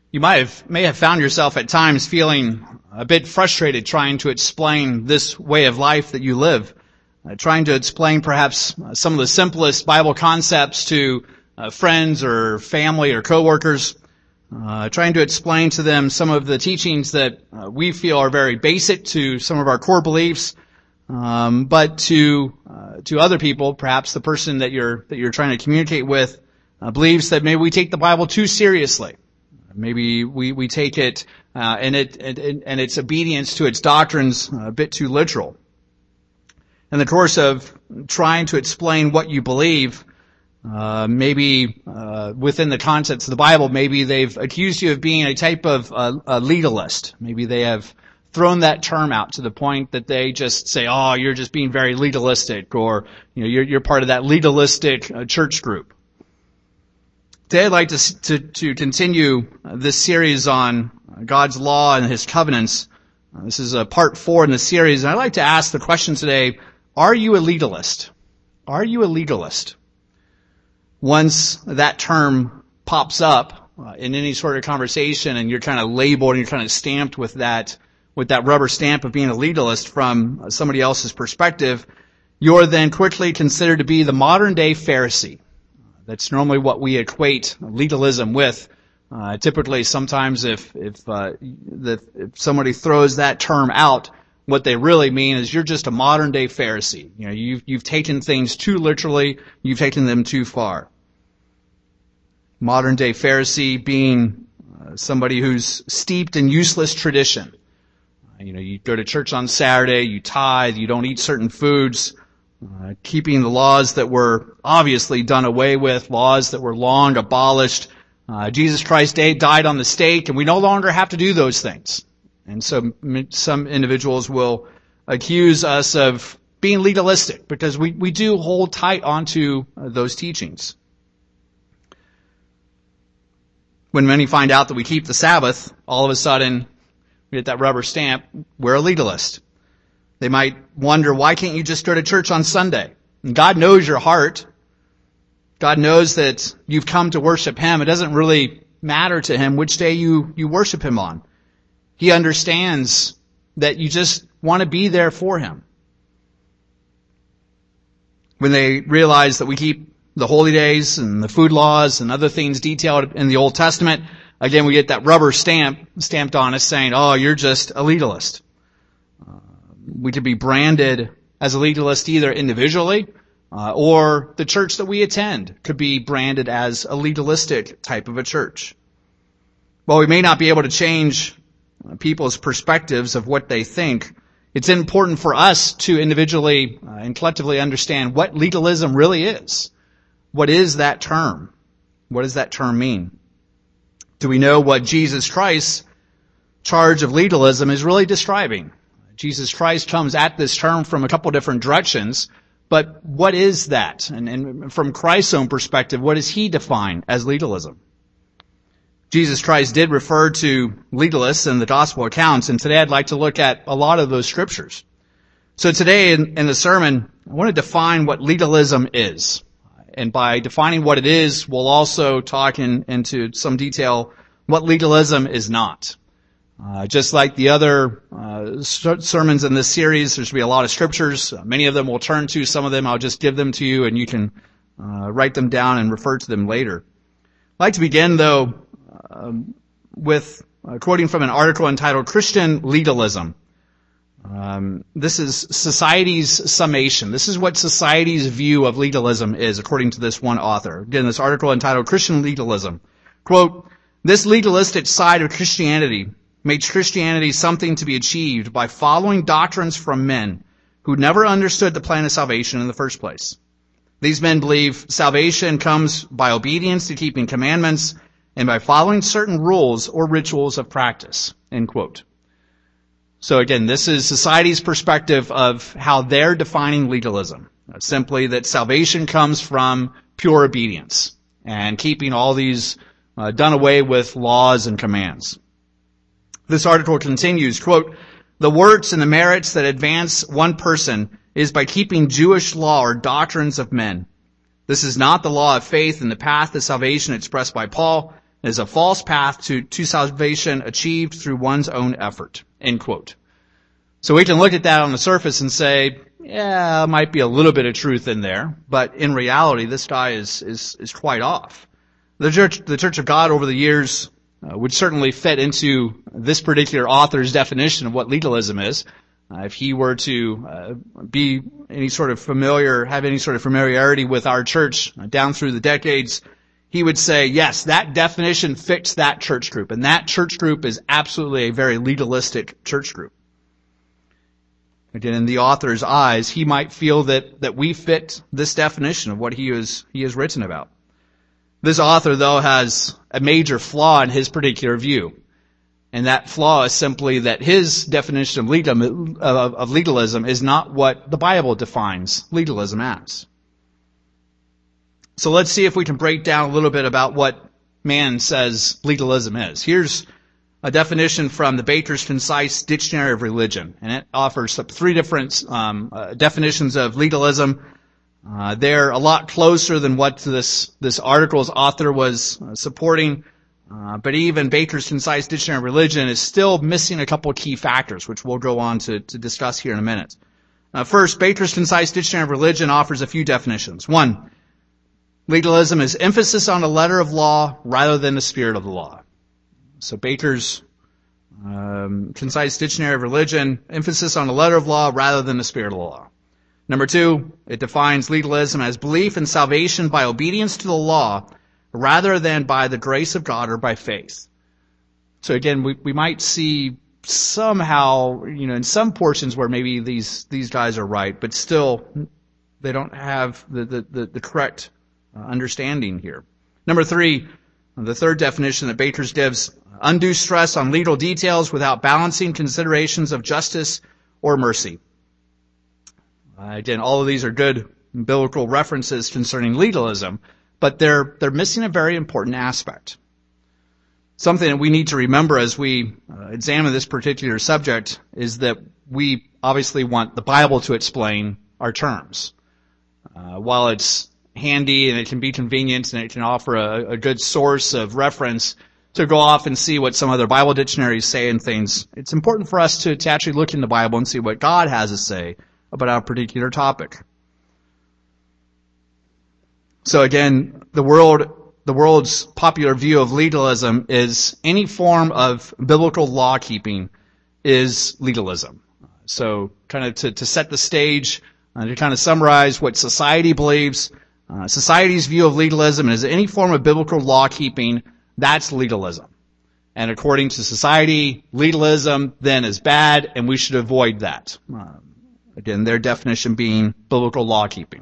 may have found yourself at times feeling a bit frustrated trying to explain this way of life that you live, trying to explain perhaps some of the simplest Bible concepts to friends or family or coworkers, trying to explain to them some of the teachings that we feel are very basic to some of our core beliefs, but to other people, perhaps the person that you're trying to communicate with believes that maybe we take the Bible too seriously. Maybe we take it and its obedience to its doctrines a bit too literal. In the course of trying to explain what you believe, maybe within the context of the Bible, maybe they've accused you of being a type of a legalist. Maybe they have thrown that term out to the point that they just say, "Oh, you're just being very legalistic," or you're part of that legalistic church group. Today I'd like to continue this series on God's law and His covenants. This is part 4 in the series, and I'd like to ask the question today, are you a legalist? Are you a legalist? Once that term pops up in any sort of conversation and you're kind of labeled and you're kind of stamped with that rubber stamp of being a legalist from somebody else's perspective, you're then quickly considered to be the modern day Pharisee. That's normally what we equate legalism with. Typically, sometimes if somebody throws that term out, what they really mean is you're just a modern day Pharisee. You've taken things too literally. You've taken them too far. Modern day Pharisee being somebody who's steeped in useless tradition. You go to church on Saturday, you tithe, you don't eat certain foods. Keeping the laws that were obviously done away with, laws that were long abolished. Jesus Christ died on the stake, and we no longer have to do those things. And so some individuals will accuse us of being legalistic because we do hold tight onto those teachings. When many find out that we keep the Sabbath, all of a sudden we get that rubber stamp, we're a legalist. They might wonder, why can't you just go to church on Sunday? And God knows your heart. God knows that you've come to worship Him. It doesn't really matter to Him which day you worship Him on. He understands that you just want to be there for Him. When they realize that we keep the holy days and the food laws and other things detailed in the Old Testament, again, we get that rubber stamp stamped on us saying, "Oh, you're just a legalist." We could be branded as a legalist either individually or the church that we attend could be branded as a legalistic type of a church. While we may not be able to change people's perspectives of what they think, it's important for us to individually and collectively understand what legalism really is. What is that term? What does that term mean? Do we know what Jesus Christ's charge of legalism is really describing? Jesus Christ comes at this term from a couple different directions, but what is that? And from Christ's own perspective, what does He define as legalism? Jesus Christ did refer to legalists in the gospel accounts, and today I'd like to look at a lot of those scriptures. So today in the sermon, I want to define what legalism is. And by defining what it is, we'll also talk into some detail what legalism is not. Just like the other sermons in this series, there's going to be a lot of scriptures. Many of them we'll turn to. Some of them I'll just give them to you, and you can write them down and refer to them later. I'd like to begin, though, with quoting from an article entitled Christian Legalism. This is society's summation. This is what society's view of legalism is, according to this one author. Again, this article entitled Christian Legalism. Quote, "This legalistic side of Christianity makes Christianity something to be achieved by following doctrines from men who never understood the plan of salvation in the first place. These men believe salvation comes by obedience to keeping commandments and by following certain rules or rituals of practice." End quote. So again, this is society's perspective of how they're defining legalism. Simply that salvation comes from pure obedience and keeping all these done away with laws and commands. This article continues, quote, "The works and the merits that advance one person is by keeping Jewish law or doctrines of men. This is not the law of faith and the path to salvation expressed by Paul, is a false path to salvation achieved through one's own effort. End quote. So we can look at that on the surface and say, yeah, there might be a little bit of truth in there, but in reality, this guy is quite off. The Church of God over the years would certainly fit into this particular author's definition of what legalism is. If he were to be any sort of have any sort of familiarity with our church down through the decades, he would say, yes, that definition fits that church group, and that church group is absolutely a very legalistic church group. Again, in the author's eyes, he might feel that we fit this definition of what he has written about. This author, though, has a major flaw in his particular view. And that flaw is simply that his definition of legalism is not what the Bible defines legalism as. So let's see if we can break down a little bit about what man says legalism is. Here's a definition from the Baker's Concise Dictionary of Religion, and it offers three different definitions of legalism. They're a lot closer than what this article's author was supporting. But even Baker's Concise Dictionary of Religion is still missing a couple of key factors, which we'll go on to discuss here in a minute. First, Baker's Concise Dictionary of Religion offers a few definitions. One, legalism is emphasis on the letter of law rather than the spirit of the law. So Baker's Concise Dictionary of Religion, emphasis on the letter of law rather than the spirit of the law. Number two, it defines legalism as belief in salvation by obedience to the law rather than by the grace of God or by faith. So again, we might see somehow, in some portions where maybe these guys are right, but still they don't have the correct understanding here. Number three, the third definition that Baker's gives, undue stress on legal details without balancing considerations of justice or mercy. Again, all of these are good biblical references concerning legalism, but they're missing a very important aspect. Something that we need to remember as we examine this particular subject is that we obviously want the Bible to explain our terms. While it's handy and it can be convenient and it can offer a good source of reference to go off and see what some other Bible dictionaries say and things, it's important for us to actually look in the Bible and see what God has to say about our particular topic. So again, the world's popular view of legalism is any form of biblical law keeping is legalism. So kind of to set the stage, to kind of summarize what society believes, society's view of legalism is any form of biblical law keeping, that's legalism. And according to society, legalism then is bad and we should avoid that. Again, their definition being biblical law keeping.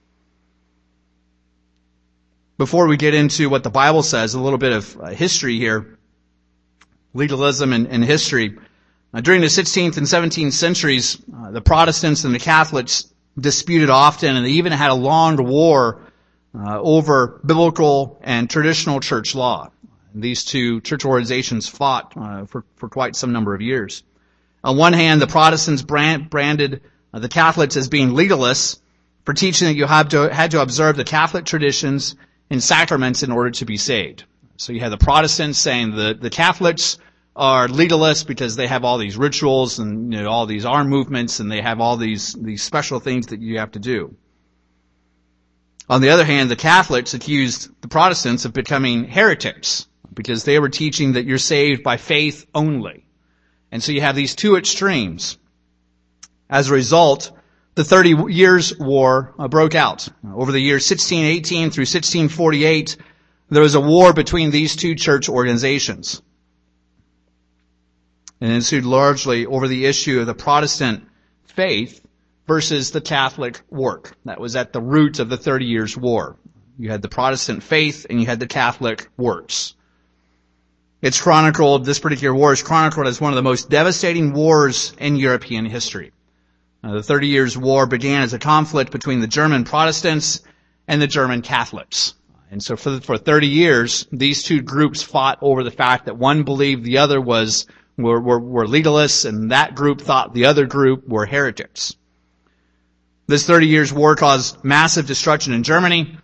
Before we get into what the Bible says, a little bit of history here. Legalism and history. During the 16th and 17th centuries, the Protestants and the Catholics disputed often, and they even had a long war over biblical and traditional church law. These two church organizations fought for quite some number of years. On one hand, the Protestants branded the Catholics as being legalists for teaching that you had to observe the Catholic traditions and sacraments in order to be saved. So you have the Protestants saying the Catholics are legalists because they have all these rituals and all these arm movements and they have all these special things that you have to do. On the other hand, the Catholics accused the Protestants of becoming heretics because they were teaching that you're saved by faith only. And so you have these two extremes. As a result, the 30 Years' War broke out. Over the years 1618 through 1648, there was a war between these two church organizations. And it ensued largely over the issue of the Protestant faith versus the Catholic work. That was at the root of the 30 Years' War. You had the Protestant faith and you had the Catholic works. This particular war is chronicled as one of the most devastating wars in European history. The 30 Years' War began as a conflict between the German Protestants and the German Catholics. And so for 30 years, these two groups fought over the fact that one believed the other were legalists, and that group thought the other group were heretics. This 30 Years' War caused massive destruction in Germany.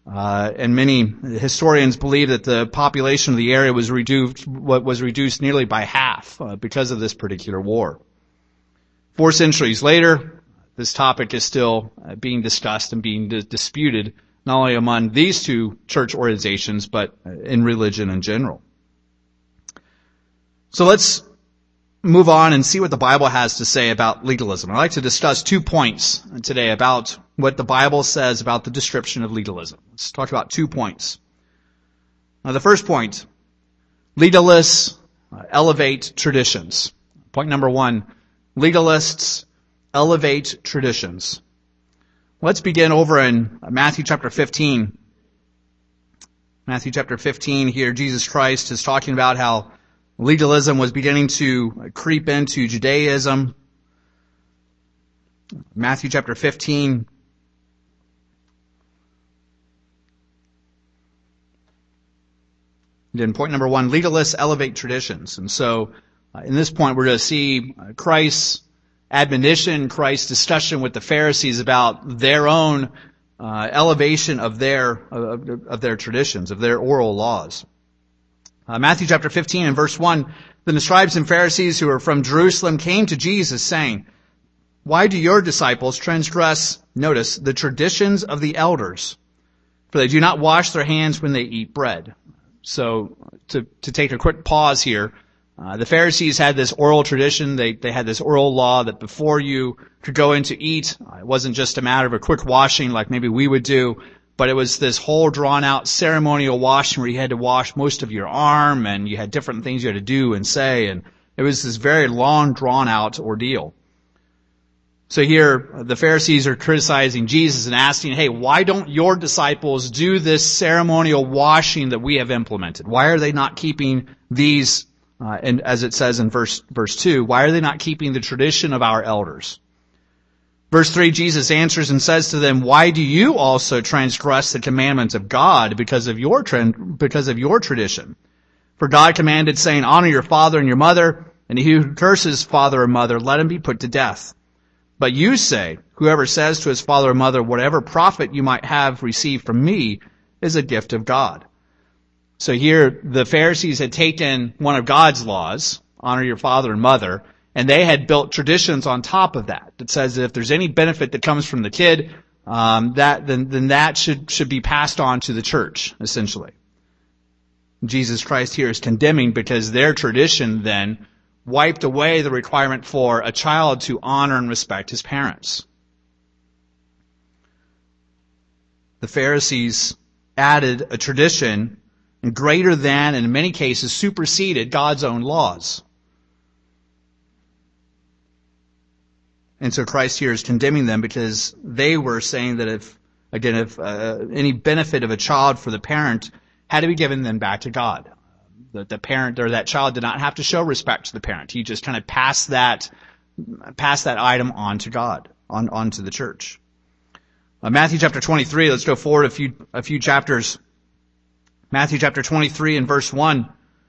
And many historians believe that the population of the area was reduced nearly by half because of this particular war. 4 centuries later, this topic is still being discussed and being disputed, not only among these two church organizations, but in religion in general. So let's move on and see what the Bible has to say about legalism. I'd like to discuss 2 points today about what the Bible says about the description of legalism. Let's talk about 2 points. Now, the first point, legalists elevate traditions. Point number 1, legalists elevate traditions. Let's begin over in Matthew chapter 15. Matthew chapter 15 here, Jesus Christ is talking about how legalism was beginning to creep into Judaism. Matthew chapter 15. Then point number 1, legalists elevate traditions. And so in this point we're going to see Christ's admonition, Christ's discussion with the Pharisees about their own elevation of their traditions, of their oral laws. Matthew chapter 15 and verse 1, then the scribes and Pharisees who were from Jerusalem came to Jesus saying, why do your disciples transgress, notice, the traditions of the elders? For they do not wash their hands when they eat bread. So to take a quick pause here, the Pharisees had this oral tradition. They had this oral law that before you could go in to eat, it wasn't just a matter of a quick washing like maybe we would do, but it was this whole drawn out ceremonial washing where you had to wash most of your arm and you had different things you had to do and say, and it was this very long drawn out ordeal. So here the Pharisees are criticizing Jesus and asking, hey, why don't your disciples do this ceremonial washing that we have implemented? Why are they not keeping these, and as it says in verse 2, why are they not keeping the tradition of our elders? Verse 3, Jesus answers and says to them, why do you also transgress the commandments of God because of your tradition? For God commanded, saying, honor your father and your mother, and he who curses father or mother, let him be put to death. But you say, whoever says to his father or mother, whatever profit you might have received from me is a gift of God. So here the Pharisees had taken one of God's laws, honor your father and mother, and they had built traditions on top of that. That says that if there's any benefit that comes from the kid, then that should be passed on to the church, essentially. Jesus Christ here is condemning because their tradition then wiped away the requirement for a child to honor and respect his parents. The Pharisees added a tradition greater than, and in many cases, superseded God's own laws. And so Christ here is condemning them because they were saying that if any benefit of a child for the parent had to be given then back to God. The parent or that child did not have to show respect to the parent. He just kind of passed that item on to God, on to the church. Matthew chapter 23, let's go forward a few chapters. Matthew chapter 23 and verse 1.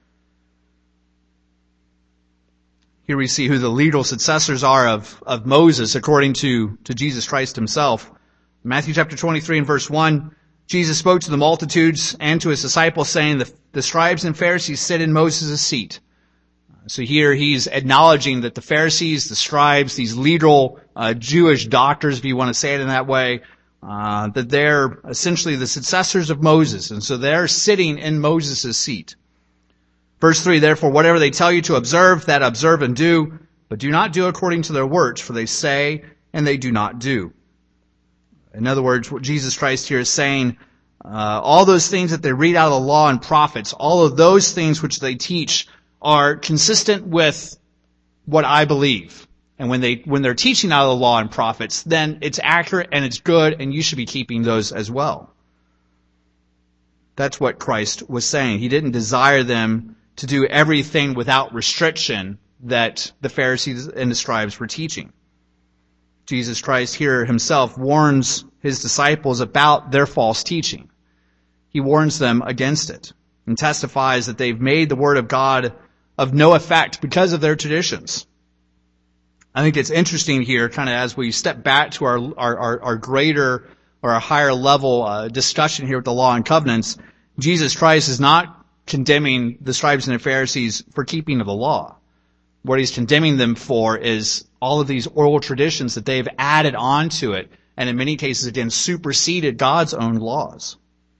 Here we see who the legal successors are of Moses according to Jesus Christ himself. Matthew chapter 23 and verse 1, Jesus spoke to the multitudes and to his disciples saying, the scribes and Pharisees sit in Moses' seat. So here he's acknowledging that the Pharisees, the scribes, these legal Jewish doctors, if you want to say it in that way, that they're essentially the successors of Moses. And so they're sitting in Moses' seat. Verse 3, therefore, whatever they tell you to observe, that observe and do, but do not do according to their words, for they say and they do not do. In other words, what Jesus Christ here is saying, all those things that they read out of the law and prophets, all of those things which they teach are consistent with what I believe. And when they're teaching out of the law and prophets, then it's accurate and it's good, and you should be keeping those as well. That's what Christ was saying. He didn't desire them to do everything without restriction that the Pharisees and the scribes were teaching. Jesus Christ here himself warns his disciples about their false teaching. He warns them against it and testifies that they've made the word of God of no effect because of their traditions. I think it's interesting here, kind of as we step back to our greater or a higher level discussion here with the law and covenants, Jesus Christ is not condemning the scribes and the Pharisees for keeping of the law. What he's condemning them for is all of these oral traditions that they've added onto it, and in many cases, again, superseded God's own laws.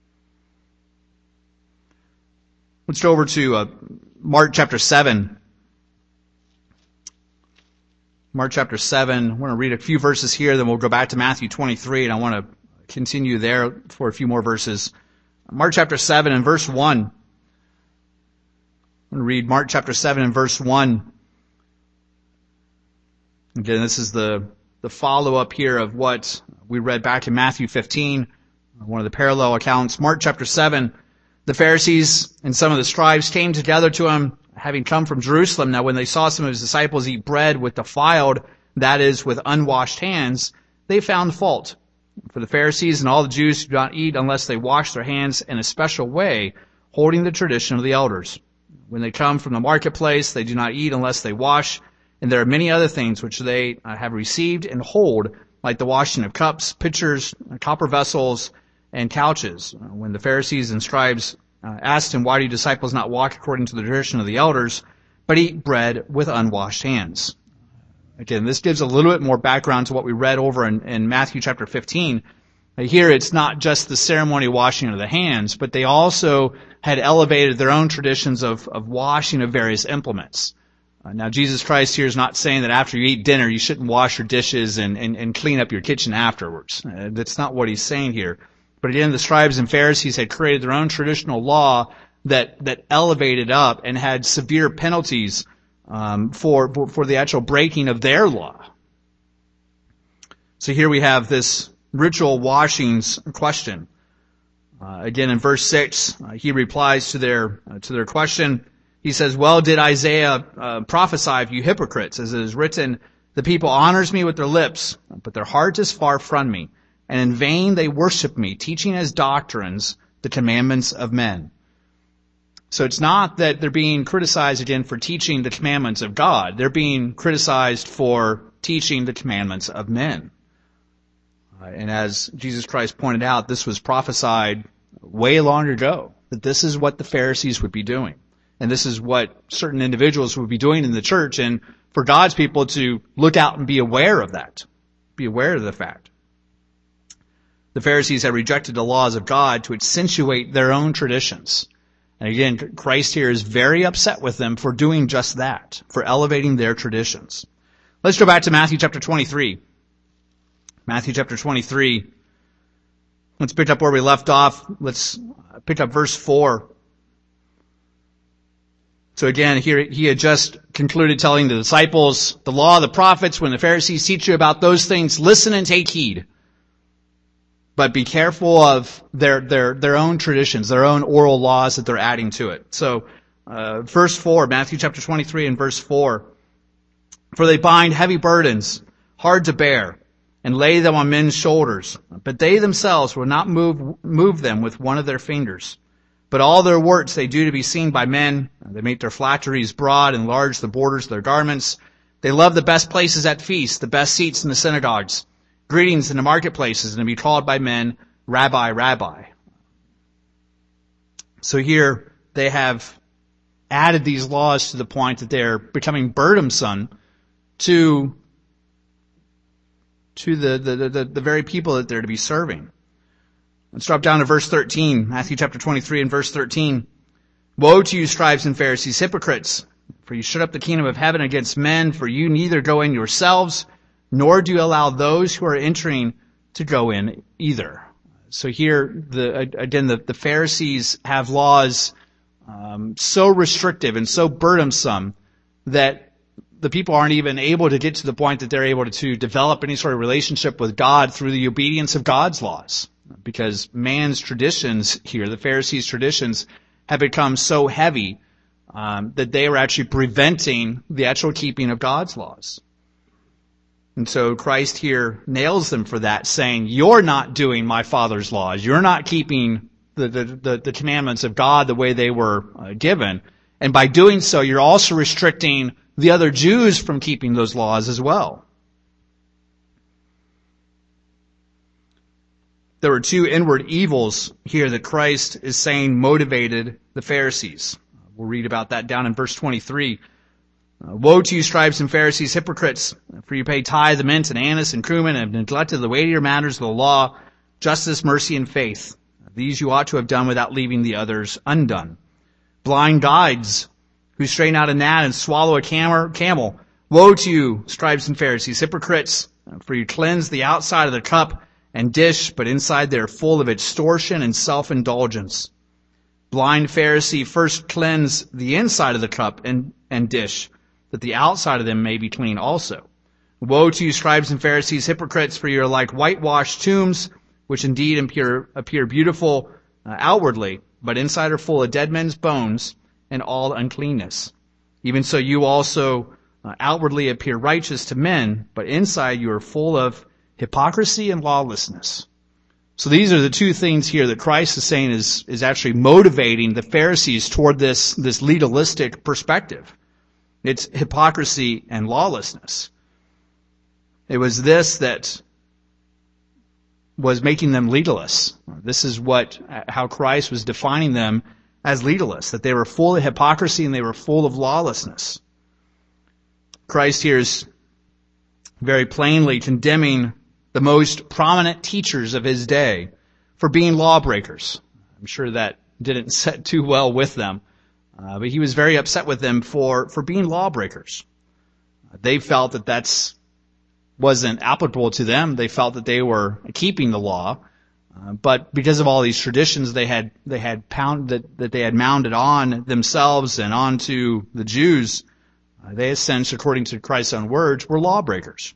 Let's go over to Mark chapter 7. Mark chapter 7. I want to read a few verses here, then we'll go back to Matthew 23, and I want to continue there for a few more verses. Mark chapter 7 and verse 1. I'm going to read Mark chapter 7 and verse 1. Again, this is the follow-up here of what we read back in Matthew 15, one of the parallel accounts. Mark chapter 7, the Pharisees and some of the scribes came together to him, having come from Jerusalem. Now, when they saw some of his disciples eat bread with defiled, that is, with unwashed hands, they found fault. For the Pharisees and all the Jews do not eat unless they wash their hands in a special way, holding the tradition of the elders. When they come from the marketplace, they do not eat unless they wash. And there are many other things which they have received and hold, like the washing of cups, pitchers, copper vessels, and couches. When the Pharisees and scribes asked him, why do you disciples not walk according to the tradition of the elders, but eat bread with unwashed hands? Again, this gives a little bit more background to what we read over in Matthew chapter 15. Here it's not just the ceremony washing of the hands, but they also had elevated their own traditions of washing of various implements. Now, Jesus Christ here is not saying that after you eat dinner, you shouldn't wash your dishes and clean up your kitchen afterwards. That's not what he's saying here. But again, the scribes and Pharisees had created their own traditional law that elevated up and had severe penalties for the actual breaking of their law. So here we have this ritual washings question. Again, in verse 6, he replies to their question. He says, well, did Isaiah prophesy of you hypocrites, as it is written, the people honors me with their lips, but their heart is far from me, and in vain they worship me, teaching as doctrines the commandments of men. So it's not that they're being criticized again for teaching the commandments of God. They're being criticized for teaching the commandments of men. And as Jesus Christ pointed out, this was prophesied way long ago, that this is what the Pharisees would be doing. And this is what certain individuals would be doing in the church, and for God's people to look out and be aware of that. Be aware of the fact. The Pharisees had rejected the laws of God to accentuate their own traditions. And again, Christ here is very upset with them for doing just that, for elevating their traditions. Let's go back to Matthew chapter 23. Matthew chapter 23. Let's pick up where we left off. Let's pick up verse 4. So again, here he had just concluded telling the disciples, the law, the prophets, when the Pharisees teach you about those things, listen and take heed. But be careful of their own traditions, their own oral laws that they're adding to it. So, verse 4, Matthew chapter 23 and verse 4. For they bind heavy burdens, hard to bear, and lay them on men's shoulders. But they themselves will not move them with one of their fingers. But all their works they do to be seen by men. They make their flatteries broad, enlarge the borders of their garments. They love the best places at feasts, the best seats in the synagogues, greetings in the marketplaces, and to be called by men, Rabbi, Rabbi. So here they have added these laws to the point that they're becoming burdensome to the very people that they're to be serving. Let's drop down to verse 13, Matthew chapter 23 and verse 13. Woe to you, scribes and Pharisees, hypocrites, for you shut up the kingdom of heaven against men, for you neither go in yourselves, nor do you allow those who are entering to go in either. So here, the Pharisees have laws so restrictive and so burdensome that the people aren't even able to get to the point that they're able to develop any sort of relationship with God through the obedience of God's laws. Because man's traditions here, the Pharisees' traditions, have become so heavy that they are actually preventing the actual keeping of God's laws. And so Christ here nails them for that, saying, you're not doing my Father's laws. You're not keeping the commandments of God the way they were given. And by doing so, you're also restricting the other Jews from keeping those laws as well. there were two inward evils here that Christ is saying motivated the Pharisees. We'll read about that down in verse 23. Woe to you, scribes and Pharisees, hypocrites, for you pay tithe of mint and anise and cumin and have neglected the weightier matters of the law, justice, mercy, and faith. These you ought to have done without leaving the others undone. Blind guides, who strain out a gnat and swallow a camel. Woe to you, scribes and Pharisees, hypocrites, for you cleanse the outside of the cup and dish, but inside they are full of extortion and self-indulgence. Blind Pharisee, first cleanse the inside of the cup and dish, that the outside of them may be clean also. Woe to you, scribes and Pharisees, hypocrites, for you are like whitewashed tombs, which indeed appear beautiful outwardly, but inside are full of dead men's bones and all uncleanness. Even so you also outwardly appear righteous to men, but inside you are full of hypocrisy and lawlessness. So these are the two things here that Christ is saying is actually motivating the Pharisees toward this legalistic perspective. It's hypocrisy and lawlessness. It was this that was making them legalists. This is how Christ was defining them as legalists, that they were full of hypocrisy and they were full of lawlessness. Christ here is very plainly condemning the most prominent teachers of his day for being lawbreakers. I'm sure that didn't set too well with them, but he was very upset with them for being lawbreakers. They felt that wasn't applicable to them. They felt that they were keeping the law, but because of all these traditions they had mounted on themselves and onto the Jews, they essentially, according to Christ's own words, were lawbreakers.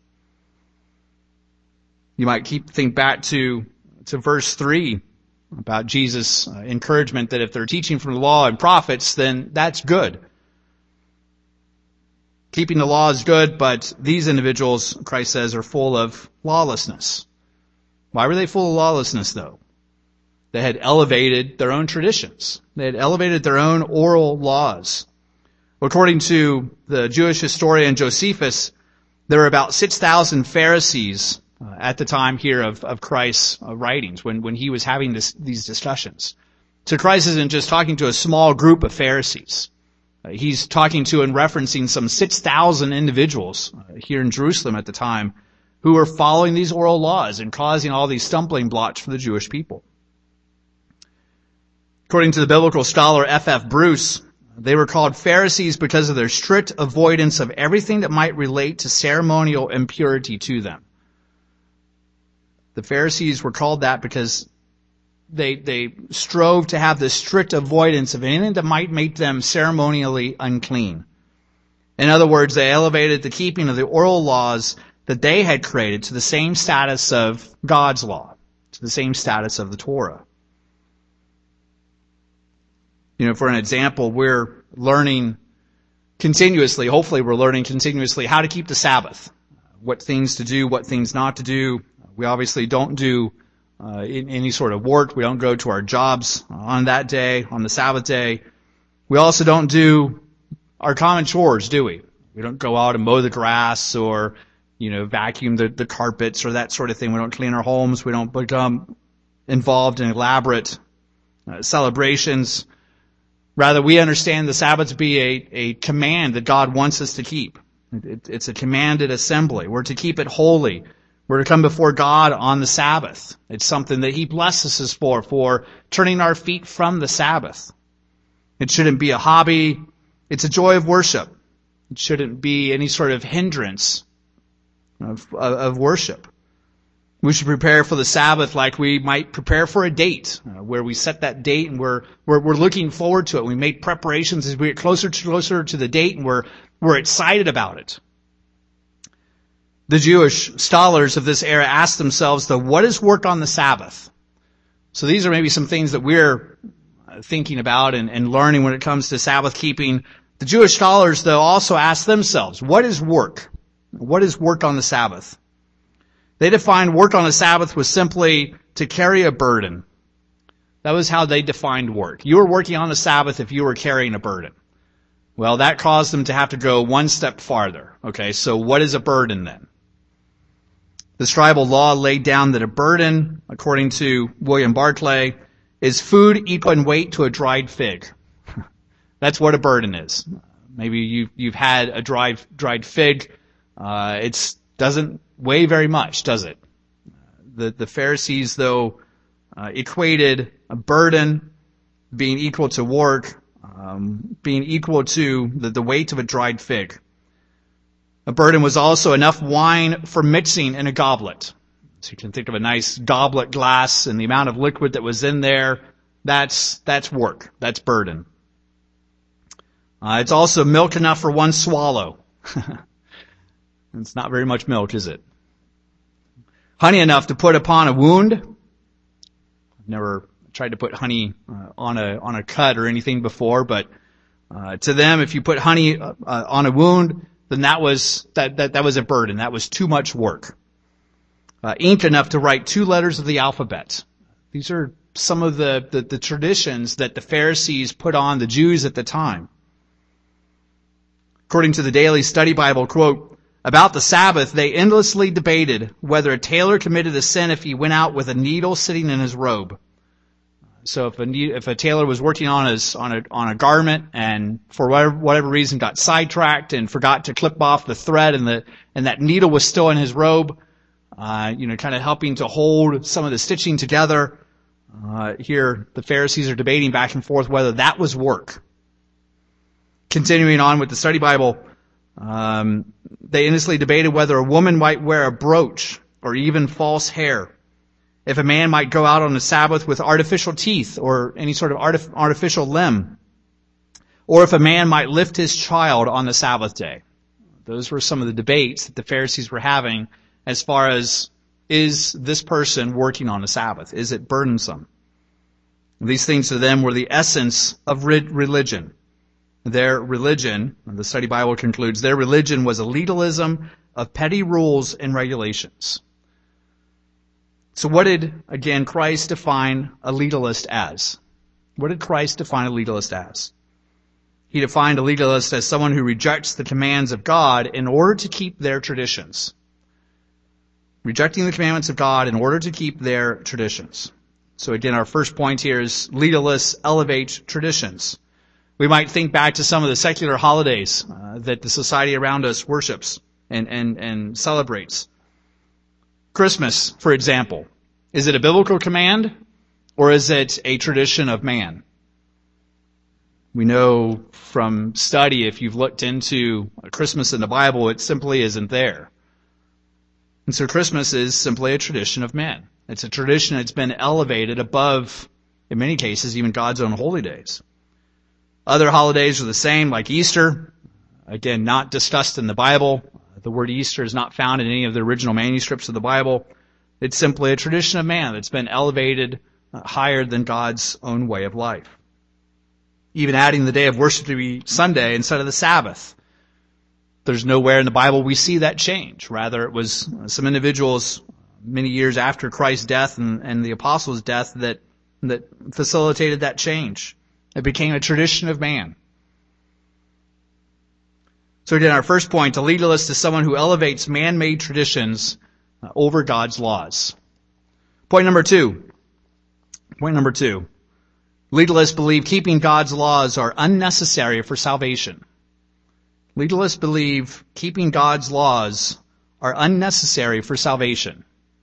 You might think back to verse 3 about Jesus' encouragement that if they're teaching from the law and prophets, then that's good. Keeping the law is good, but these individuals, Christ says, are full of lawlessness. Why were they full of lawlessness, though? They had elevated their own traditions. They had elevated their own oral laws. According to the Jewish historian Josephus, there were about 6,000 Pharisees at the time here of Christ's writings when he was having these discussions. So Christ isn't just talking to a small group of Pharisees. He's talking to and referencing some 6,000 individuals here in Jerusalem at the time who were following these oral laws and causing all these stumbling blocks for the Jewish people. According to the biblical scholar F.F. Bruce, they were called Pharisees because of their strict avoidance of everything that might relate to ceremonial impurity to them. The Pharisees were called that because they strove to have this strict avoidance of anything that might make them ceremonially unclean. In other words, they elevated the keeping of the oral laws that they had created to the same status of God's law, to the same status of the Torah. For an example, we're learning continuously, hopefully we're learning continuously how to keep the Sabbath, what things to do, what things not to do. We obviously don't do any sort of work. We don't go to our jobs on that day, on the Sabbath day. We also don't do our common chores, do we? We don't go out and mow the grass or, vacuum the carpets or that sort of thing. We don't clean our homes. We don't become involved in elaborate celebrations. Rather, we understand the Sabbath to be a command that God wants us to keep. It's a commanded assembly. We're to keep it holy. We're to come before God on the Sabbath. It's something that He blesses us for turning our feet from the Sabbath. It shouldn't be a hobby. It's a joy of worship. It shouldn't be any sort of hindrance of worship. We should prepare for the Sabbath like we might prepare for a date, where we set that date and we're looking forward to it. We make preparations as we get closer to the date, and we're excited about it. The Jewish scholars of this era asked themselves, though, what is work on the Sabbath? So these are maybe some things that we're thinking about and learning when it comes to Sabbath keeping. The Jewish scholars, though, also asked themselves, what is work? What is work on the Sabbath? They defined work on the Sabbath was simply to carry a burden. That was how they defined work. You were working on the Sabbath if you were carrying a burden. Well, that caused them to have to go one step farther. Okay, so what is a burden then? The scribal law laid down that a burden, according to William Barclay, is food equal in weight to a dried fig. That's what a burden is. Maybe you've had a dried fig. It doesn't weigh very much, does it? The Pharisees, though, equated a burden being equal to work, being equal to the weight of a dried fig. A burden was also enough wine for mixing in a goblet. So you can think of a nice goblet glass and the amount of liquid that was in there. That's work. That's burden. It's also milk enough for one swallow. It's not very much milk, is it? Honey enough to put upon a wound. I've never tried to put honey on a cut or anything before, but to them, if you put honey on a wound, then that was a burden. That was too much work. Ink enough to write 2 letters of the alphabet. These are some of the traditions that the Pharisees put on the Jews at the time. According to the Daily Study Bible, quote, about the Sabbath, they endlessly debated whether a tailor committed a sin if he went out with a needle sitting in his robe. So if a tailor was working on a garment and for whatever reason got sidetracked and forgot to clip off the thread and that needle was still in his robe, kind of helping to hold some of the stitching together. Here the Pharisees are debating back and forth whether that was work. Continuing on with the study Bible, they endlessly debated whether a woman might wear a brooch or even false hair. If a man might go out on the Sabbath with artificial teeth or any sort of artificial limb. Or if a man might lift his child on the Sabbath day. Those were some of the debates that the Pharisees were having as far as, is this person working on the Sabbath? Is it burdensome? These things to them were the essence of religion. Their religion, the study Bible concludes, their religion was a legalism of petty rules and regulations. So what did, again, Christ define a legalist as? What did Christ define a legalist as? He defined a legalist as someone who rejects the commands of God in order to keep their traditions. Rejecting the commandments of God in order to keep their traditions. So again, our first point here is legalists elevate traditions. We might think back to some of the secular holidays that the society around us worships and celebrates. Christmas, for example. Is it a biblical command or is it a tradition of man? We know from study, if you've looked into Christmas in the Bible, it simply isn't there. And so Christmas is simply a tradition of men. It's a tradition that's been elevated above, in many cases, even God's own holy days. Other holidays are the same, like Easter. Again, not discussed in the Bible. The word Easter is not found in any of the original manuscripts of the Bible. It's simply a tradition of man that's been elevated higher than God's own way of life. Even adding the day of worship to be Sunday instead of the Sabbath. There's nowhere in the Bible we see that change. Rather, it was some individuals many years after Christ's death and the apostles' death that facilitated that change. It became a tradition of man. So again, our first point, a legalist is someone who elevates man-made traditions over God's laws. Point number two. Legalists believe keeping God's laws are unnecessary for salvation. Legalists believe keeping God's laws are unnecessary for salvation.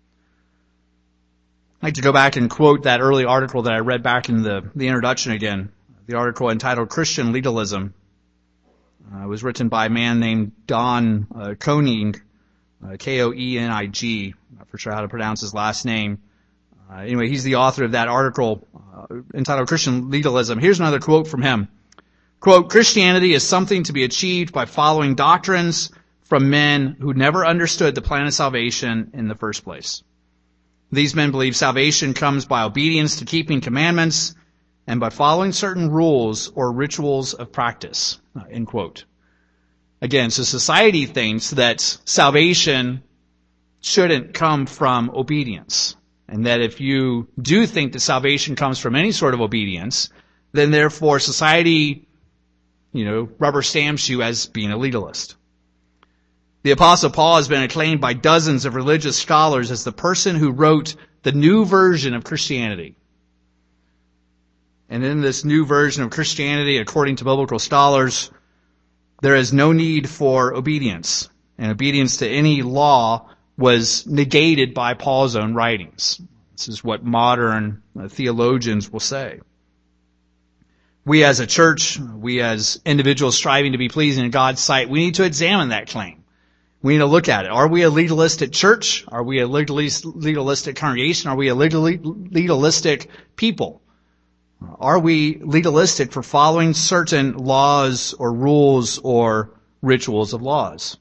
I'd like to go back and quote that early article that I read back in the introduction again. The article entitled Christian Legalism. It was written by a man named Don Koenig, Koenig. I'm not for sure how to pronounce his last name. Anyway, he's the author of that article entitled Christian Legalism. Here's another quote from him. Quote, Christianity is something to be achieved by following doctrines from men who never understood the plan of salvation in the first place. These men believe salvation comes by obedience to keeping commandments and by following certain rules or rituals of practice. End quote. Again, so society thinks that salvation shouldn't come from obedience. And that if you do think that salvation comes from any sort of obedience, then therefore society, rubber stamps you as being a legalist. The Apostle Paul has been acclaimed by dozens of religious scholars as the person who wrote the new version of Christianity. And in this new version of Christianity, according to biblical scholars, there is no need for obedience. And obedience to any law was negated by Paul's own writings. This is what modern theologians will say. We as a church, we as individuals striving to be pleasing in God's sight, we need to examine that claim. We need to look at it. Are we a legalistic church? Are we a legalistic congregation? Are we a legalistic people? Are we legalistic for following certain laws or rules or rituals of laws?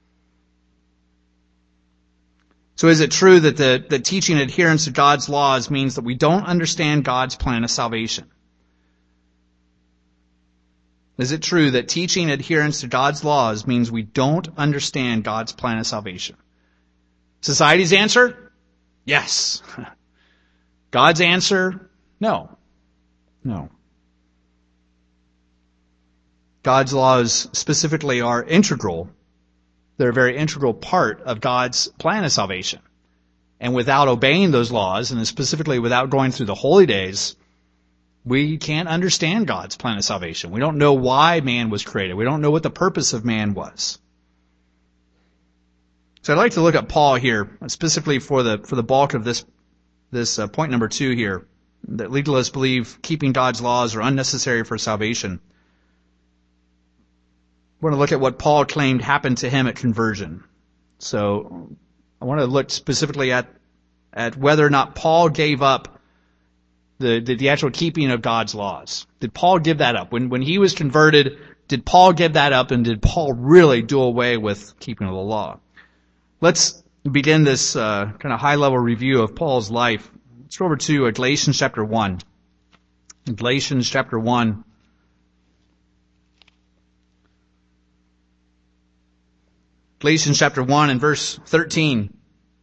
So is it true that the teaching adherence to God's laws means that we don't understand God's plan of salvation? Is it true that teaching adherence to God's laws means we don't understand God's plan of salvation? Society's answer? Yes. God's answer? No. No. God's laws specifically are integral. They're a very integral part of God's plan of salvation. And without obeying those laws, and specifically without going through the holy days, we can't understand God's plan of salvation. We don't know why man was created. We don't know what the purpose of man was. So I'd like to look at Paul here, specifically for the bulk of this point number 2 here, that legalists believe keeping God's laws are unnecessary for salvation. I want to look at what Paul claimed happened to him at conversion. So I want to look specifically at whether or not Paul gave up the actual keeping of God's laws. Did Paul give that up? When he was converted, did Paul give that up, and did Paul really do away with keeping of the law? Let's begin this kind of high-level review of Paul's life. Let's go over to Galatians chapter 1. Galatians chapter 1. Galatians chapter 1 and verse 13.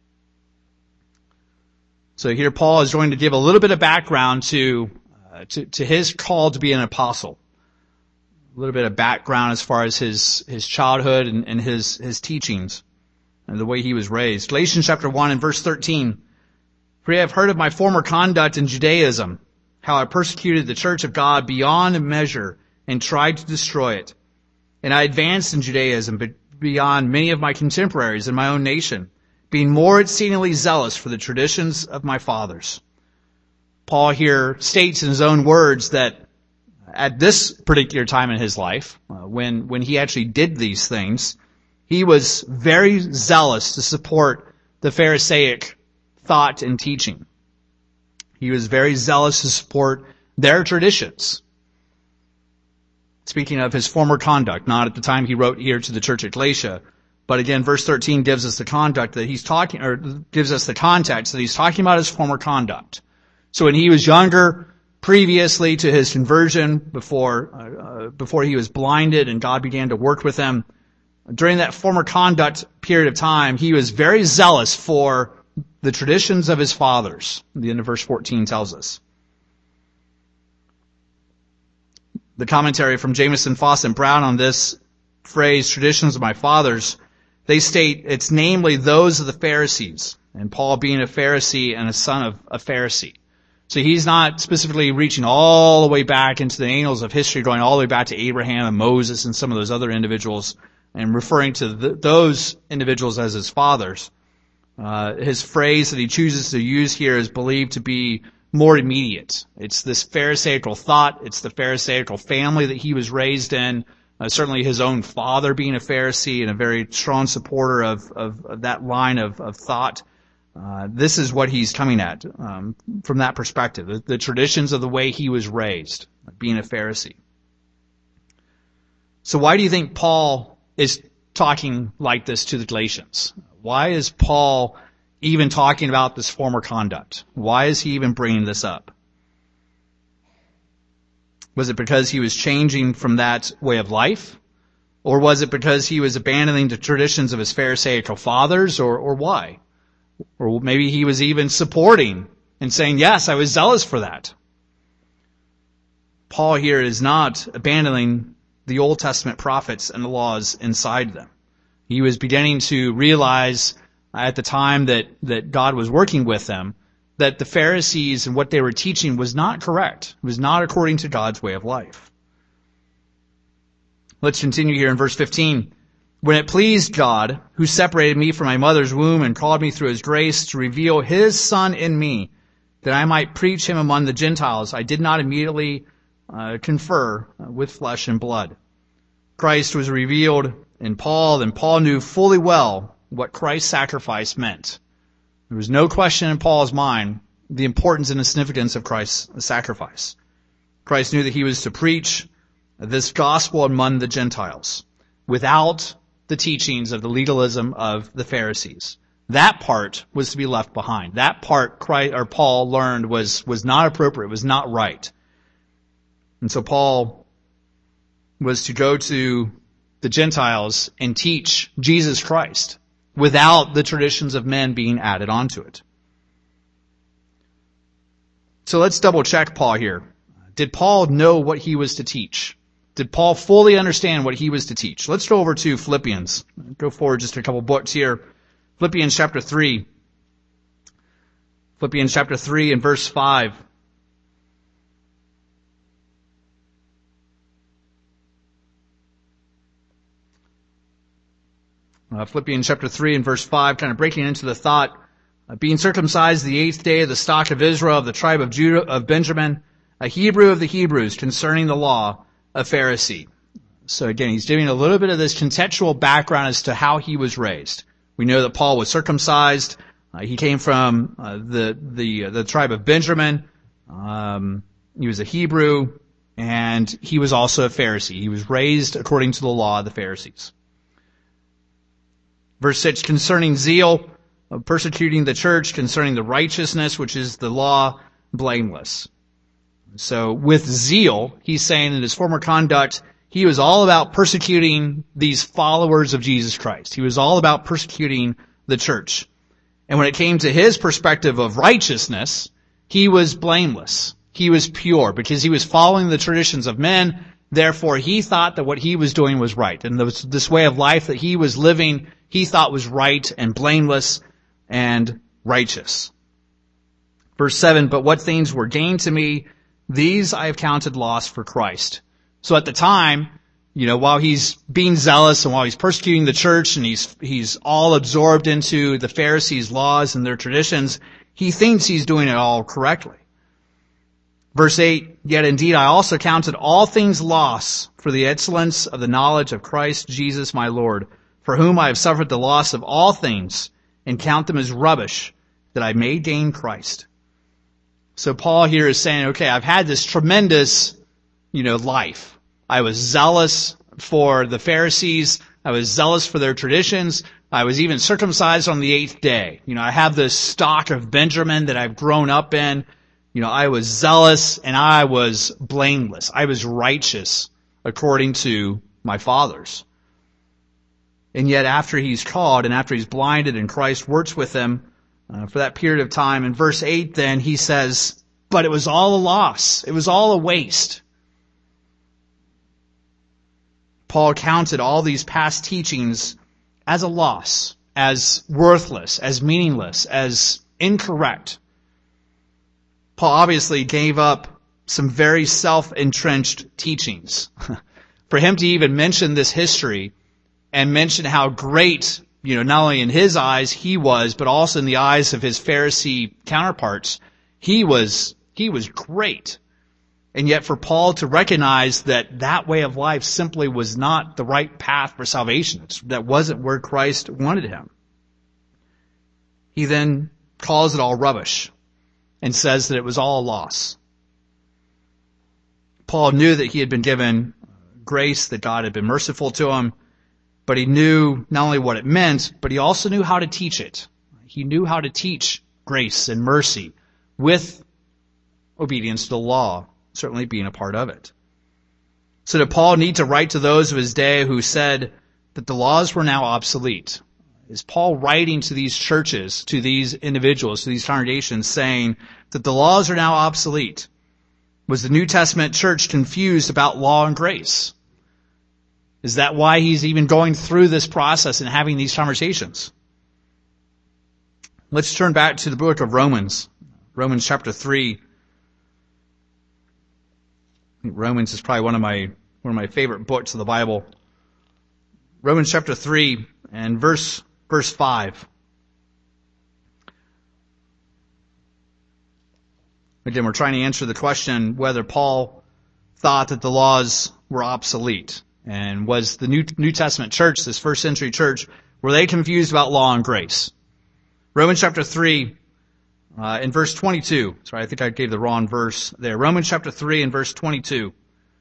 So here Paul is going to give a little bit of background to his call to be an apostle. A little bit of background as far as his childhood and his teachings and the way he was raised. Galatians chapter 1 and verse 13. For you have heard of my former conduct in Judaism, how I persecuted the church of God beyond measure and tried to destroy it. And I advanced in Judaism beyond many of my contemporaries in my own nation, being more exceedingly zealous for the traditions of my fathers. Paul here states in his own words that at this particular time in his life, when he actually did these things, he was very zealous to support the Pharisaic thought and teaching. He was very zealous to support their traditions. Speaking of his former conduct, not at the time he wrote here to the church at Galatia, but again, verse 13 gives us the conduct that he's talking, or gives us the context that he's talking about his former conduct. So when he was younger, previously to his conversion, before he was blinded and God began to work with him, during that former conduct period of time, he was very zealous for the traditions of his fathers. The end of verse 14 tells us. The commentary from Jamieson, Foss, and Brown on this phrase, traditions of my fathers, they state it's namely those of the Pharisees, and Paul being a Pharisee and a son of a Pharisee. So he's not specifically reaching all the way back into the annals of history, going all the way back to Abraham and Moses and some of those other individuals, and referring to those individuals as his fathers. His phrase that he chooses to use here is believed to be more immediate. It's this Pharisaical thought. It's the Pharisaical family that he was raised in. Certainly his own father being a Pharisee and a very strong supporter of that line of thought. This is what he's coming at from that perspective. The traditions of the way he was raised, being a Pharisee. So why do you think Paul is talking like this to the Galatians? Why is Paul even talking about this former conduct? Why is he even bringing this up? Was it because he was changing from that way of life? Or was it because he was abandoning the traditions of his Pharisaical fathers? Or why? Or maybe he was even supporting and saying, yes, I was zealous for that. Paul here is not abandoning the Old Testament prophets and the laws inside them. He was beginning to realize at the time that God was working with them that the Pharisees and what they were teaching was not correct. It was not according to God's way of life. Let's continue here in verse 15. When it pleased God, who separated me from my mother's womb and called me through his grace to reveal his Son in me, that I might preach him among the Gentiles, I did not immediately confer with flesh and blood. Christ was revealed in Paul, and Paul knew fully well what Christ's sacrifice meant. There was no question in Paul's mind the importance and the significance of Christ's sacrifice. Christ knew that he was to preach this gospel among the Gentiles without the teachings of the legalism of the Pharisees. That part was to be left behind. That part Paul learned was not appropriate, was not right. And so Paul was to go to the Gentiles and teach Jesus Christ without the traditions of men being added onto it. So let's double check Paul here. Did Paul know what he was to teach? Did Paul fully understand what he was to teach? Let's go over to Philippians. Go forward just a couple books here. Philippians chapter 3. Philippians chapter 3 and verse 5. Philippians chapter 3 and verse 5, kind of breaking into the thought, being circumcised the 8th day of the stock of Israel, of the tribe of Judah, of Benjamin, a Hebrew of the Hebrews, concerning the law, a Pharisee. So again, he's giving a little bit of this contextual background as to how he was raised. We know that Paul was circumcised. He came from the tribe of Benjamin. He was a Hebrew, and he was also a Pharisee. He was raised according to the law of the Pharisees. Verse 6, concerning zeal, of persecuting the church, concerning the righteousness, which is the law, blameless. So with zeal, he's saying in his former conduct, he was all about persecuting these followers of Jesus Christ. He was all about persecuting the church. And when it came to his perspective of righteousness, he was blameless. He was pure because he was following the traditions of men. Therefore, he thought that what he was doing was right. And this way of life that he was living, he thought was right and blameless and righteous. Verse 7, but what things were gained to me, these I have counted loss for Christ. So at the time, while he's being zealous and while he's persecuting the church and he's all absorbed into the Pharisees' laws and their traditions, he thinks he's doing it all correctly. Verse 8, yet indeed I also counted all things loss for the excellence of the knowledge of Christ Jesus my Lord, for whom I have suffered the loss of all things, and count them as rubbish, that I may gain Christ. So Paul here is saying, okay, I've had this tremendous, life. I was zealous for the Pharisees. I was zealous for their traditions. I was even circumcised on the 8th day. I have this stock of Benjamin that I've grown up in. I was zealous and I was blameless. I was righteous according to my fathers. And yet after he's called and after he's blinded and Christ works with him for that period of time, in verse 8 then he says, but it was all a loss. It was all a waste. Paul counted all these past teachings as a loss, as worthless, as meaningless, as incorrect. Paul obviously gave up some very self-entrenched teachings. For him to even mention this history and mention how great, not only in his eyes he was, but also in the eyes of his Pharisee counterparts, he was great. And yet for Paul to recognize that way of life simply was not the right path for salvation. That wasn't where Christ wanted him. He then calls it all rubbish and says that it was all a loss. Paul knew that he had been given grace, that God had been merciful to him, but he knew not only what it meant, but he also knew how to teach it. He knew how to teach grace and mercy with obedience to the law, certainly being a part of it. So did Paul need to write to those of his day who said that the laws were now obsolete? Is Paul writing to these churches, to these individuals, to these congregations, saying that the laws are now obsolete? Was the New Testament church confused about law and grace? Is that why he's even going through this process and having these conversations? Let's turn back to the book of Romans. Romans chapter 3. I think Romans is probably one of my favorite books of the Bible. Romans chapter 3 and verse 5. Again, we're trying to answer the question whether Paul thought that the laws were obsolete. And was the New Testament church, this first century church, were they confused about law and grace? Romans chapter 3, in verse 22. Sorry, I think I gave the wrong verse there. Romans chapter 3 and verse 22.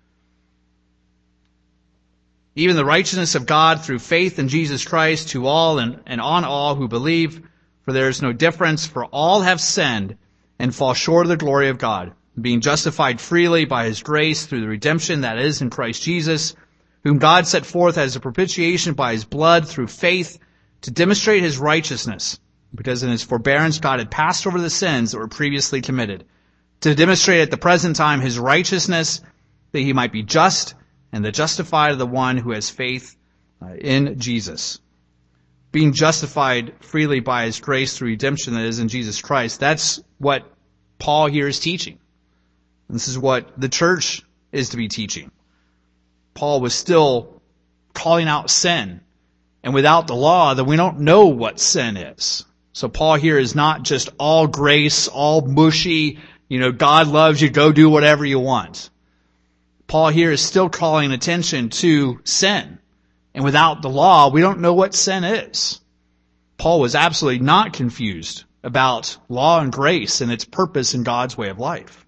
Even the righteousness of God through faith in Jesus Christ to all and on all who believe, for there is no difference, for all have sinned and fall short of the glory of God, being justified freely by his grace through the redemption that is in Christ Jesus, whom God set forth as a propitiation by his blood through faith to demonstrate his righteousness, because in his forbearance God had passed over the sins that were previously committed, to demonstrate at the present time his righteousness, that he might be just and the justified of the one who has faith in Jesus. Being justified freely by his grace through redemption that is in Jesus Christ, that's what Paul here is teaching. This is what the church is to be teaching. Paul was still calling out sin. And without the law, then we don't know what sin is. So Paul here is not just all grace, all mushy, God loves you, go do whatever you want. Paul here is still calling attention to sin. And without the law, we don't know what sin is. Paul was absolutely not confused about law and grace and its purpose in God's way of life.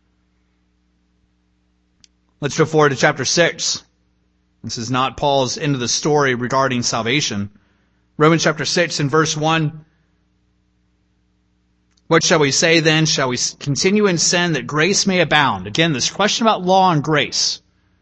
Let's go forward to chapter 6. This is not Paul's end of the story regarding salvation. Romans chapter 6 and verse 1. What shall we say then? Shall we continue in sin that grace may abound? Again, this question about law and grace.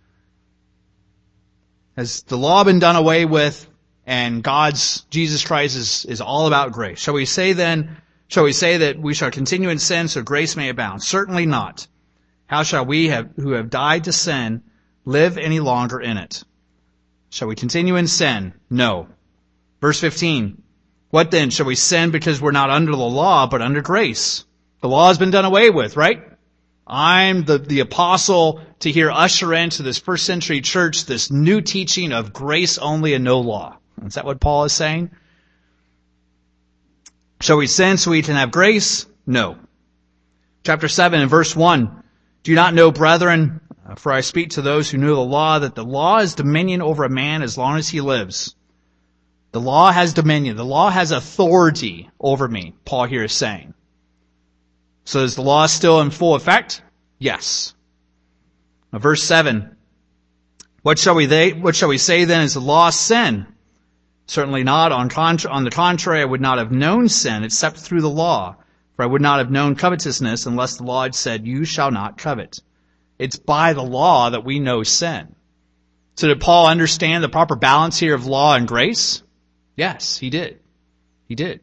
Has the law been done away with and Jesus Christ is all about grace? Shall we say that we shall continue in sin so grace may abound? Certainly not. How shall we who have died to sin live any longer in it? Shall we continue in sin? No. Verse 15. What then? Shall we sin because we're not under the law, but under grace? The law has been done away with, right? I'm the apostle to here usher into this first century church this new teaching of grace only and no law. Is that what Paul is saying? Shall we sin so we can have grace? No. Chapter 7 and verse 1. Do you not know, brethren, for I speak to those who know the law, that the law has dominion over a man as long as he lives. The law has dominion. The law has authority over me, Paul here is saying. So is the law still in full effect? Yes. Now, verse 7. What shall we say then? Is the law sin? Certainly not. On the contrary, I would not have known sin except through the law. For I would not have known covetousness unless the law had said, you shall not covet. It's by the law that we know sin. So did Paul understand the proper balance here of law and grace? Yes, he did. He did.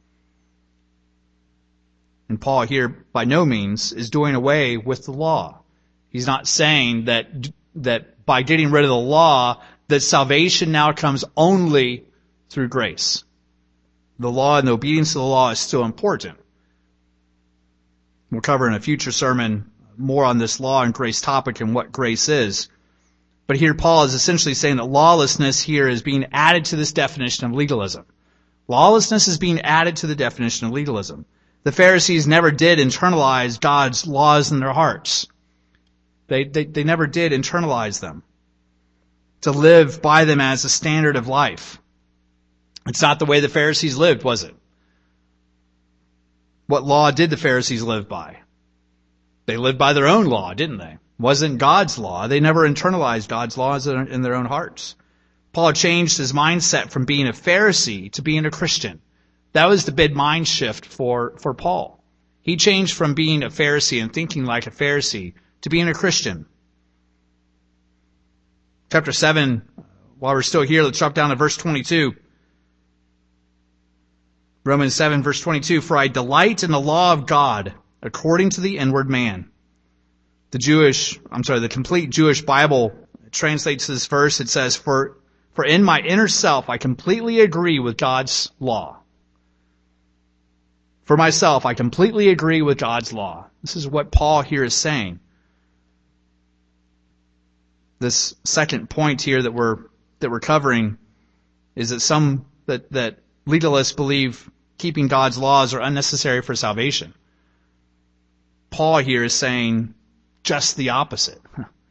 And Paul here, by no means, is doing away with the law. He's not saying that by getting rid of the law, that salvation now comes only through grace. The law and the obedience to the law is still important. We'll cover in a future sermon more on this law and grace topic and what grace is. But here Paul is essentially saying that lawlessness here is being added to this definition of legalism. Lawlessness is being added to the definition of legalism. The Pharisees never did internalize God's laws in their hearts. They never did internalize them to live by them as a standard of life. It's not the way the Pharisees lived, was it? What law did the Pharisees live by? They lived by their own law, didn't they? It wasn't God's law. They never internalized God's laws in their own hearts. Paul changed his mindset from being a Pharisee to being a Christian. That was the big mind shift for Paul. He changed from being a Pharisee and thinking like a Pharisee to being a Christian. Chapter 7, while we're still here, let's drop down to verse 22. Romans 7, verse 22, for I delight in the law of God according to the inward man. The complete Jewish Bible It translates this verse, it says, For in my inner self I completely agree with God's law. For myself, I completely agree with God's law. This is what Paul here is saying. This second point here that we're covering is that that legalists believe keeping God's laws are unnecessary for salvation. Paul here is saying just the opposite.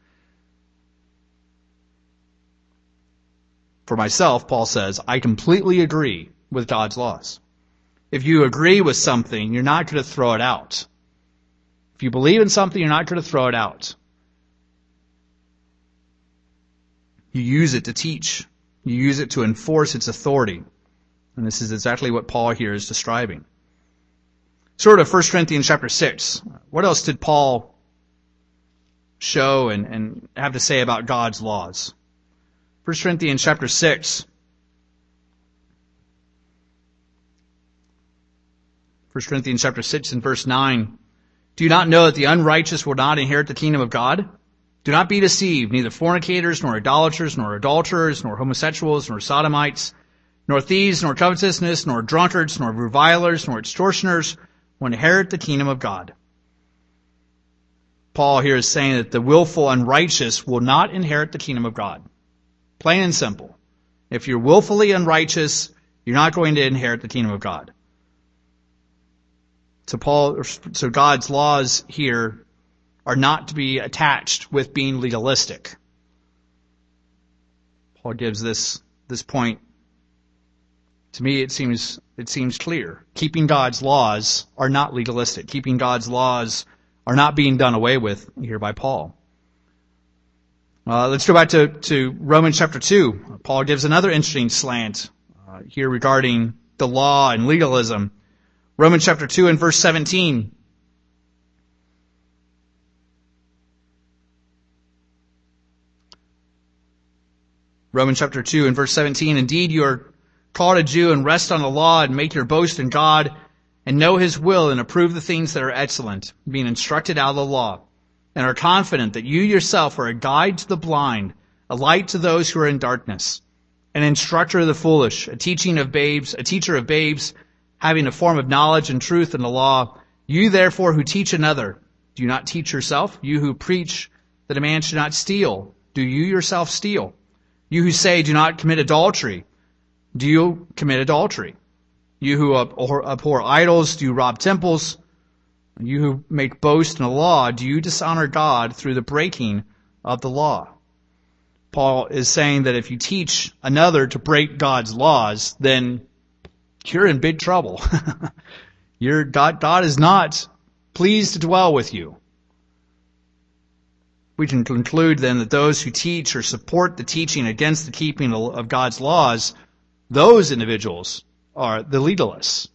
For myself, Paul says, I completely agree with God's laws. If you agree with something, you're not going to throw it out. If you believe in something, you're not going to throw it out. You use it to teach. You use it to enforce its authority. And this is exactly what Paul here is describing. Sort of 1 Corinthians chapter 6. What else did Paul show and have to say about God's laws? 1 Corinthians chapter 6. 1 Corinthians chapter 6 and verse 9. Do you not know that the unrighteous will not inherit the kingdom of God? Do not be deceived, neither fornicators, nor idolaters, nor adulterers, nor homosexuals, nor sodomites, nor thieves, nor covetousness, nor drunkards, nor revilers, nor extortioners will inherit the kingdom of God. Paul here is saying that the willful unrighteous will not inherit the kingdom of God. Plain and simple. If you're willfully unrighteous, you're not going to inherit the kingdom of God. So God's laws here are not to be attached with being legalistic. Paul gives this point. To me, it seems clear. Keeping God's laws are not legalistic. Keeping God's laws are not being done away with here by Paul. Let's go back to Romans chapter 2. Paul gives another interesting slant here regarding the law and legalism. Romans chapter 2 and verse 17. Romans chapter 2 and verse 17. Indeed, you are called a Jew and rest on the law and make your boast in God and know His will and approve the things that are excellent, being instructed out of the law, and are confident that you yourself are a guide to the blind, a light to those who are in darkness, an instructor of the foolish, a teacher of babes, having a form of knowledge and truth in the law. You therefore who teach another, do you not teach yourself? You who preach that a man should not steal, do you yourself steal? You who say do not commit adultery, do you commit adultery? You who abhor idols, do you rob temples? You who make boast in the law, do you dishonor God through the breaking of the law? Paul is saying that if you teach another to break God's laws, then you're in big trouble. God is not pleased to dwell with you. We can conclude then that those who teach or support the teaching against the keeping of God's laws, those individuals are the legalists.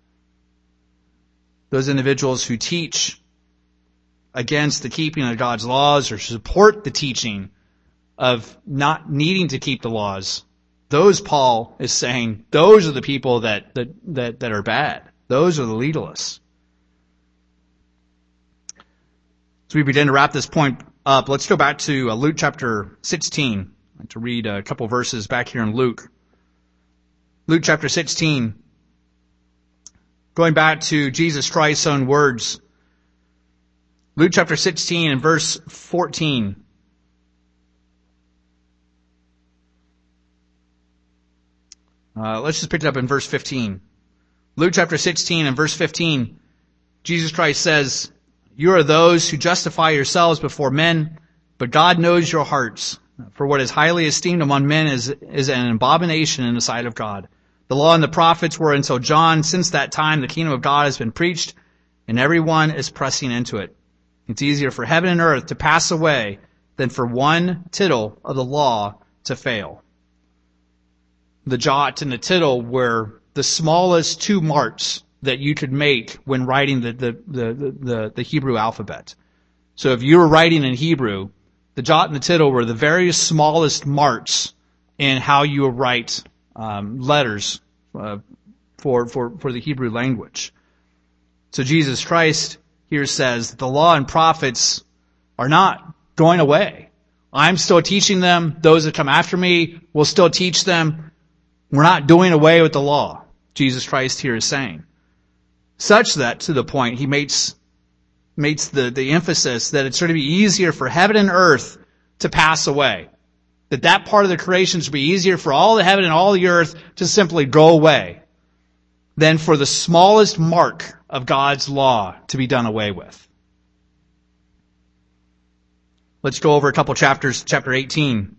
Those individuals who teach against the keeping of God's laws or support the teaching of not needing to keep the laws, those, Paul is saying, those are the people that are bad. Those are the legalists. As we begin to wrap this point up, let's go back to Luke chapter 16. I'd like to read a couple verses back here in Luke. Luke chapter 16. Going back to Jesus Christ's own words. Luke chapter 16 and verse 14. Let's just pick it up in verse 15. Luke chapter 16 and verse 15. Jesus Christ says, you are those who justify yourselves before men, but God knows your hearts. For what is highly esteemed among men is an abomination in the sight of God. The law and the prophets were until John. Since that time, the kingdom of God has been preached, and everyone is pressing into it. It's easier for heaven and earth to pass away than for one tittle of the law to fail. The jot and the tittle were the smallest two marks that you could make when writing the Hebrew alphabet. So if you were writing in Hebrew, the jot and the tittle were the very smallest marks in how you would write letters for the Hebrew language. So Jesus Christ here says the law and prophets are not going away, I'm still teaching them. Those that come after me will still teach them. We're not doing away with the law, Jesus Christ here is saying. Such that, to the point, he makes the emphasis that it's going to be easier for heaven and earth to pass away. That part of the creation should be easier for all the heaven and all the earth to simply go away than for the smallest mark of God's law to be done away with. Let's go over a couple chapters. Chapter 18.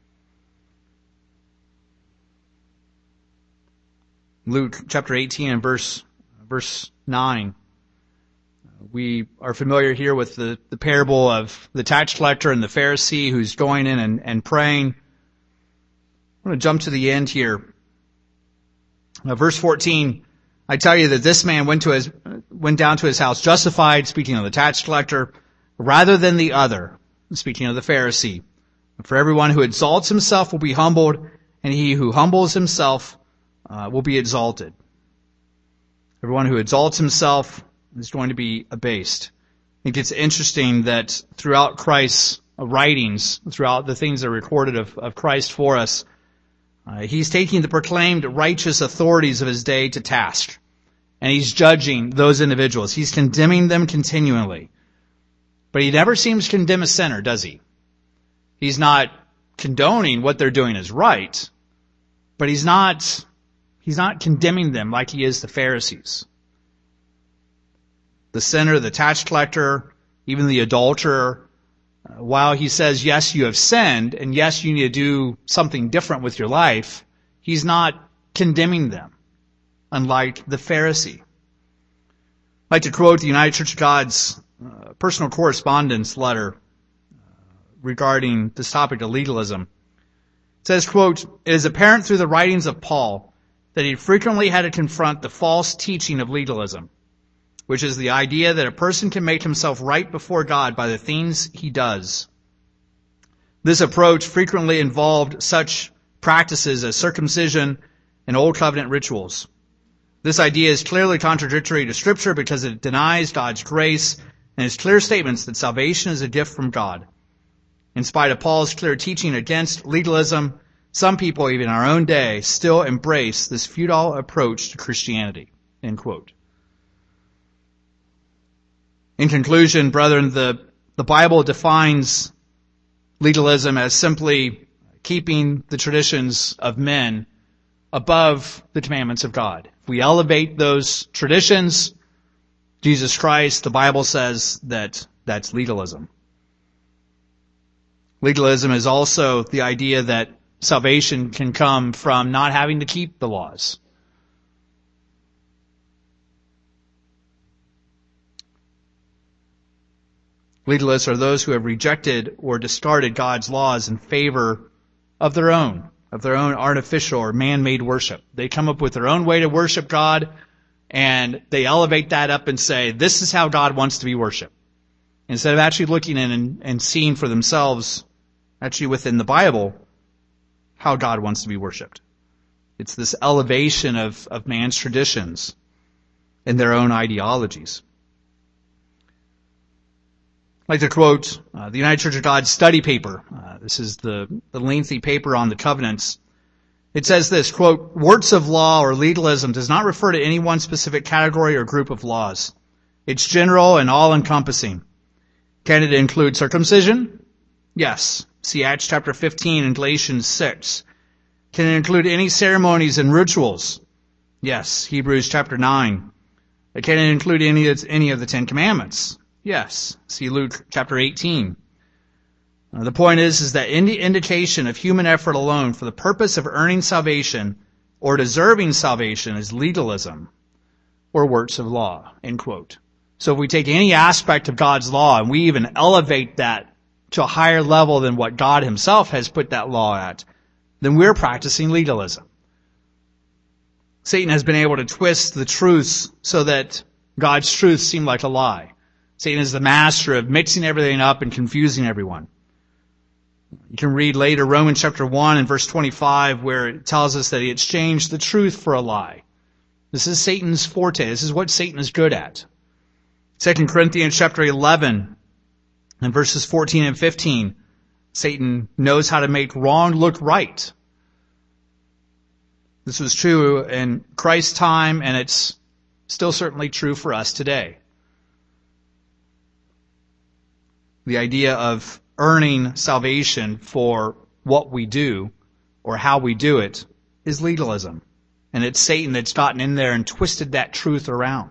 Luke chapter 18 and verse 9. We are familiar here with the parable of the tax collector and the Pharisee who's going in and praying. I'm going to jump to the end here. Verse 14, I tell you that this man went down to his house justified, speaking of the tax collector, rather than the other, speaking of the Pharisee. For everyone who exalts himself will be humbled, and he who humbles himself will be exalted. Everyone who exalts himself is going to be abased. I think it's interesting that throughout Christ's writings, throughout the things that are recorded of Christ for us, he's taking the proclaimed righteous authorities of his day to task. And he's judging those individuals. He's condemning them continually. But he never seems to condemn a sinner, does he? He's not condoning what they're doing is right, but he's not condemning them like he is the Pharisees. The sinner, the tax collector, even the adulterer, while he says, yes, you have sinned, and yes, you need to do something different with your life, he's not condemning them, unlike the Pharisee. I'd like to quote the United Church of God's personal correspondence letter regarding this topic of legalism. It says, quote, it is apparent through the writings of Paul that he frequently had to confront the false teaching of legalism, which is the idea that a person can make himself right before God by the things he does. This approach frequently involved such practices as circumcision and Old Covenant rituals. This idea is clearly contradictory to Scripture because it denies God's grace and its clear statements that salvation is a gift from God. In spite of Paul's clear teaching against legalism, some people, even in our own day, still embrace this futile approach to Christianity. End quote. In conclusion, brethren, the Bible defines legalism as simply keeping the traditions of men above the commandments of God. If we elevate those traditions, Jesus Christ, the Bible says that that's legalism. Legalism is also the idea that salvation can come from not having to keep the laws. Legalists are those who have rejected or discarded God's laws in favor of their own artificial or man-made worship. They come up with their own way to worship God, and they elevate that up and say, this is how God wants to be worshipped. Instead of actually looking in and seeing for themselves, actually within the Bible, how God wants to be worshipped. It's this elevation of man's traditions and their own ideologies. I'd like to quote the United Church of God study paper. This is the lengthy paper on the covenants. It says this, quote, works of law or legalism does not refer to any one specific category or group of laws. It's general and all-encompassing. Can it include circumcision? Yes. See Acts chapter 15 and Galatians 6. Can it include any ceremonies and rituals? Yes. Hebrews chapter 9. Can it include any of the Ten Commandments? Yes. See Luke chapter 18. The point is that any indication of human effort alone for the purpose of earning salvation or deserving salvation is legalism or works of law, end quote. So if we take any aspect of God's law and we even elevate that to a higher level than what God himself has put that law at, then we're practicing legalism. Satan has been able to twist the truths so that God's truths seem like a lie. Satan is the master of mixing everything up and confusing everyone. You can read later Romans chapter 1 and verse 25 where it tells us that he exchanged the truth for a lie. This is Satan's forte. This is what Satan is good at. 2 Corinthians chapter 11 and verses 14 and 15 Satan knows how to make wrong look right. This was true in Christ's time, and it's still certainly true for us today. The idea of earning salvation for what we do or how we do it is legalism. And it's Satan that's gotten in there and twisted that truth around.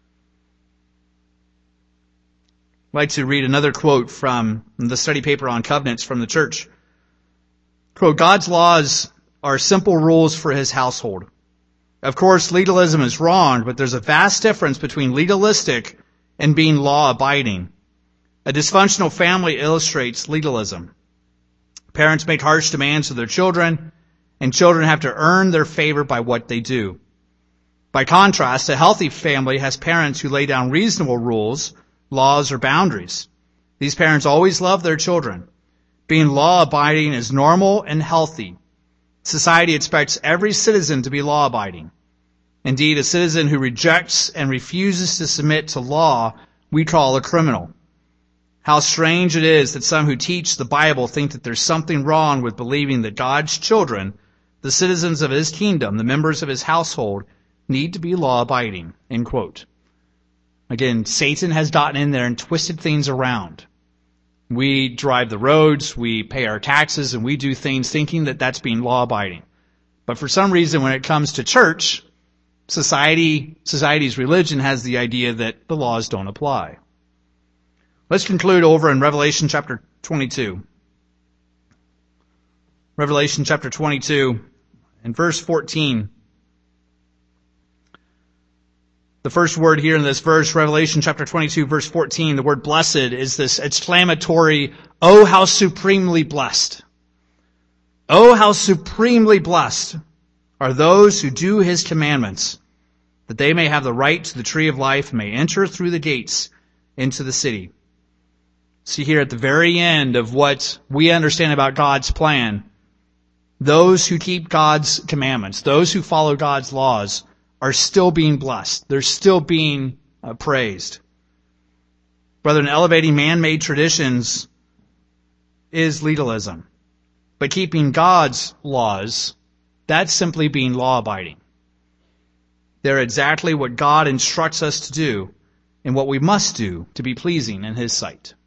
I'd like to read another quote from the study paper on covenants from the church. Quote, God's laws are simple rules for his household. Of course, legalism is wrong, but there's a vast difference between legalistic and being law-abiding. A dysfunctional family illustrates legalism. Parents make harsh demands of their children, and children have to earn their favor by what they do. By contrast, a healthy family has parents who lay down reasonable rules, laws, or boundaries. These parents always love their children. Being law-abiding is normal and healthy. Society expects every citizen to be law-abiding. Indeed, a citizen who rejects and refuses to submit to law, we call a criminal. How strange it is that some who teach the Bible think that there's something wrong with believing that God's children, the citizens of his kingdom, the members of his household, need to be law-abiding. End quote. Again, Satan has gotten in there and twisted things around. We drive the roads, we pay our taxes, and we do things thinking that that's being law-abiding. But for some reason, when it comes to church, society's religion has the idea that the laws don't apply. Let's conclude over in Revelation chapter 22. Revelation chapter 22 and verse 14. The first word here in this verse, Revelation chapter 22, verse 14, the word blessed is this exclamatory, oh, how supremely blessed. Oh, how supremely blessed are those who do his commandments, that they may have the right to the tree of life and may enter through the gates into the city. See here at the very end of what we understand about God's plan, those who keep God's commandments, those who follow God's laws, are still being blessed. They're still being praised. Brethren, elevating man-made traditions is legalism. But keeping God's laws, that's simply being law-abiding. They're exactly what God instructs us to do and what we must do to be pleasing in his sight.